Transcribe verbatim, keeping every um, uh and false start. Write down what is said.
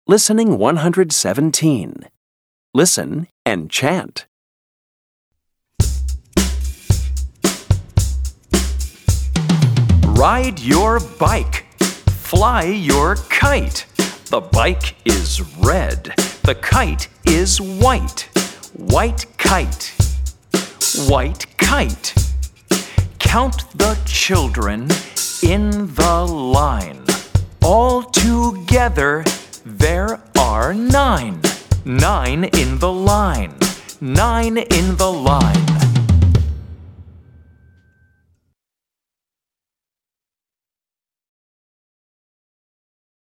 Listening one hundred seventeen. Listen and chant. Ride your bike. Fly your kite. The bike is red. The kite is white. White kite. White kite. Count the children in the line. All together there are nine. Nine in the line. Nine in the line.